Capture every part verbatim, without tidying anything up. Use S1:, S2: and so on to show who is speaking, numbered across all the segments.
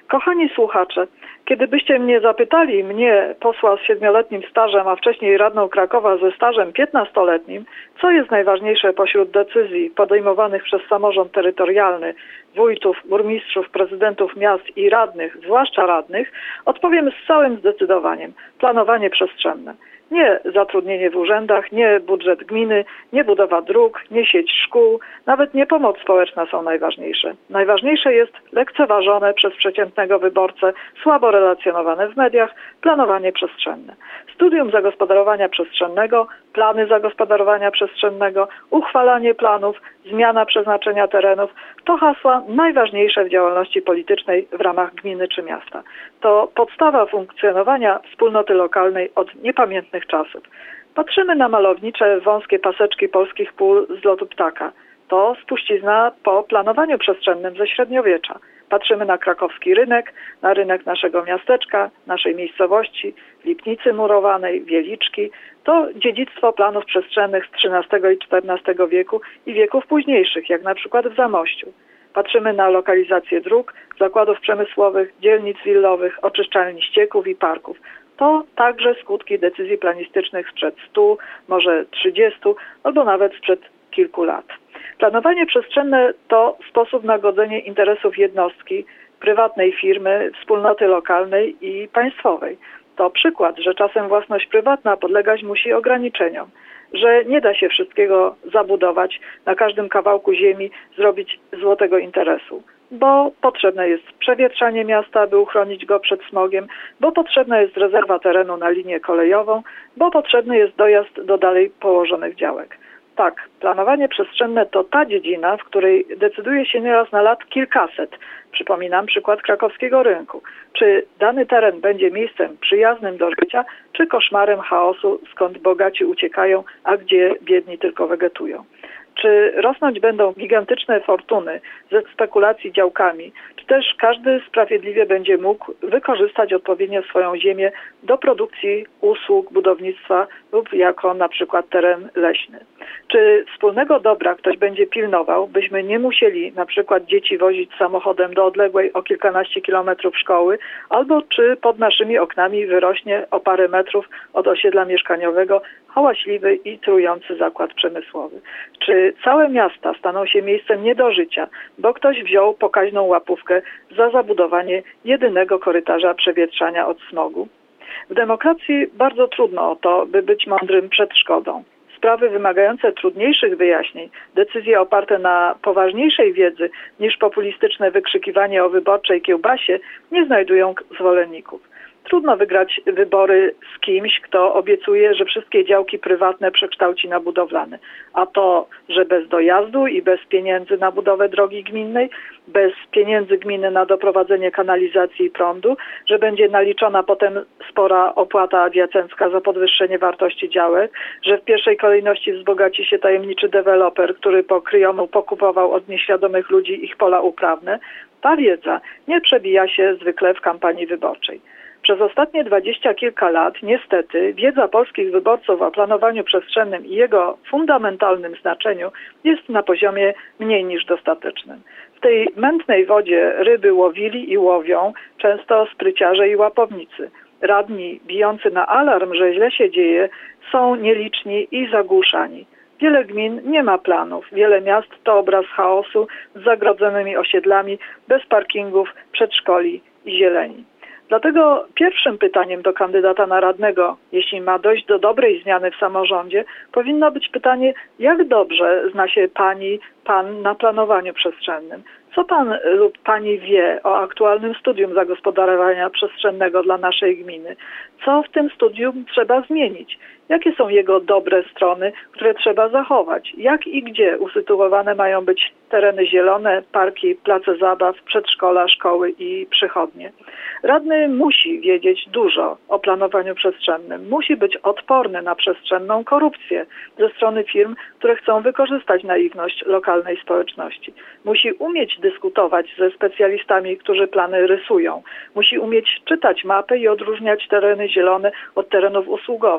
S1: Kochani słuchacze, kiedybyście mnie zapytali, mnie, posła z siedmioletnim stażem, a wcześniej radną Krakowa ze stażem piętnastoletnim, co jest najważniejsze pośród decyzji podejmowanych przez samorząd terytorialny, wójtów, burmistrzów, prezydentów miast i radnych, zwłaszcza radnych, odpowiem z całym zdecydowaniem: planowanie przestrzenne. Nie zatrudnienie w urzędach, nie budżet gminy, nie budowa dróg, nie sieć szkół, nawet nie pomoc społeczna są najważniejsze. Najważniejsze jest lekceważone przez przeciętnego wyborcę, słabo relacjonowane w mediach, planowanie przestrzenne. Studium zagospodarowania przestrzennego, plany zagospodarowania przestrzennego, uchwalanie planów, zmiana przeznaczenia terenów to hasła najważniejsze w działalności politycznej w ramach gminy czy miasta. To podstawa funkcjonowania wspólnoty lokalnej od niepamiętnych czasów. Patrzymy na malownicze, wąskie paseczki polskich pól z lotu ptaka. To spuścizna po planowaniu przestrzennym ze średniowiecza. Patrzymy na krakowski rynek, na rynek naszego miasteczka, naszej miejscowości, Lipnicy Murowanej, Wieliczki. To dziedzictwo planów przestrzennych z trzynastego i czternastego wieku i wieków późniejszych, jak na przykład w Zamościu. Patrzymy na lokalizację dróg, zakładów przemysłowych, dzielnic willowych, oczyszczalni ścieków i parków. To także skutki decyzji planistycznych sprzed stu, może trzydziestu, albo nawet sprzed kilku lat. Planowanie przestrzenne to sposób na godzenie interesów jednostki, prywatnej firmy, wspólnoty lokalnej i państwowej. To przykład, że czasem własność prywatna podlegać musi ograniczeniom, że nie da się wszystkiego zabudować, na każdym kawałku ziemi zrobić złotego interesu, bo potrzebne jest przewietrzanie miasta, by uchronić go przed smogiem, bo potrzebna jest rezerwa terenu na linię kolejową, bo potrzebny jest dojazd do dalej położonych działek. Tak, planowanie przestrzenne to ta dziedzina, w której decyduje się nieraz na lat kilkaset. Przypominam przykład krakowskiego rynku. Czy dany teren będzie miejscem przyjaznym do życia, czy koszmarem chaosu, skąd bogaci uciekają, a gdzie biedni tylko wegetują? Czy rosnąć będą gigantyczne fortuny ze spekulacji działkami, czy też każdy sprawiedliwie będzie mógł wykorzystać odpowiednio swoją ziemię do produkcji usług, budownictwa lub jako na przykład teren leśny? Czy wspólnego dobra ktoś będzie pilnował, byśmy nie musieli na przykład dzieci wozić samochodem do odległej o kilkanaście kilometrów szkoły, albo czy pod naszymi oknami wyrośnie o parę metrów od osiedla mieszkaniowego hałaśliwy i trujący zakład przemysłowy? Czy całe miasta staną się miejscem nie do życia, bo ktoś wziął pokaźną łapówkę za zabudowanie jedynego korytarza przewietrzania od smogu? W demokracji bardzo trudno o to, by być mądrym przed szkodą. Sprawy wymagające trudniejszych wyjaśnień, decyzje oparte na poważniejszej wiedzy niż populistyczne wykrzykiwanie o wyborczej kiełbasie nie znajdują zwolenników. Trudno wygrać wybory z kimś, kto obiecuje, że wszystkie działki prywatne przekształci na budowlane. A to, że bez dojazdu i bez pieniędzy na budowę drogi gminnej, bez pieniędzy gminy na doprowadzenie kanalizacji i prądu, że będzie naliczona potem spora opłata adiacencka za podwyższenie wartości działek, że w pierwszej kolejności wzbogaci się tajemniczy deweloper, który po kryjomu pokupował od nieświadomych ludzi ich pola uprawne. Ta wiedza nie przebija się zwykle w kampanii wyborczej. Przez ostatnie dwadzieścia kilka lat niestety wiedza polskich wyborców o planowaniu przestrzennym i jego fundamentalnym znaczeniu jest na poziomie mniej niż dostatecznym. W tej mętnej wodzie ryby łowili i łowią często spryciarze i łapownicy. Radni bijący na alarm, że źle się dzieje, są nieliczni i zagłuszani. Wiele gmin nie ma planów, wiele miast to obraz chaosu z zagrodzonymi osiedlami, bez parkingów, przedszkoli i zieleni. Dlatego pierwszym pytaniem do kandydata na radnego, jeśli ma dojść do dobrej zmiany w samorządzie, powinno być pytanie, jak dobrze zna się pani, pan na planowaniu przestrzennym. Co pan lub pani wie o aktualnym studium zagospodarowania przestrzennego dla naszej gminy? Co w tym studium trzeba zmienić? Jakie są jego dobre strony, które trzeba zachować? Jak i gdzie usytuowane mają być tereny zielone, parki, place zabaw, przedszkola, szkoły i przychodnie? Radny musi wiedzieć dużo o planowaniu przestrzennym. Musi być odporny na przestrzenną korupcję ze strony firm, które chcą wykorzystać naiwność lokalnej społeczności. Musi umieć dyskutować ze specjalistami, którzy plany rysują. Musi umieć czytać mapy i odróżniać tereny zielone od terenów usługowych.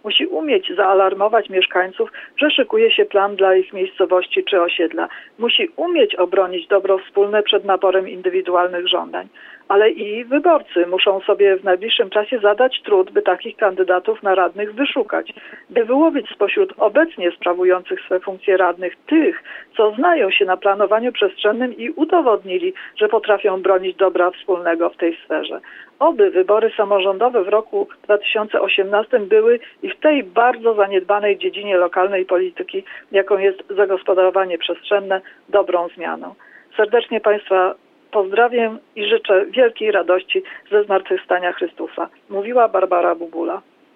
S1: Musi umieć zaalarmować mieszkańców, że szykuje się plan dla ich miejscowości czy osiedla. Musi umieć obronić dobro wspólne przed naporem indywidualnych żądań. Ale i wyborcy muszą sobie w najbliższym czasie zadać trud, by takich kandydatów na radnych wyszukać, by wyłowić spośród obecnie sprawujących swe funkcje radnych tych, co znają się na planowaniu przestrzennym i udowodnili, że potrafią bronić dobra wspólnego w tej sferze. Oby wybory samorządowe w roku dwa tysiące osiemnastym były i w tej bardzo zaniedbanej dziedzinie lokalnej polityki, jaką jest zagospodarowanie przestrzenne, dobrą zmianą. Serdecznie Państwa pozdrawiam i życzę wielkiej radości ze zmartwychwstania Chrystusa. Mówiła Barbara Bubula.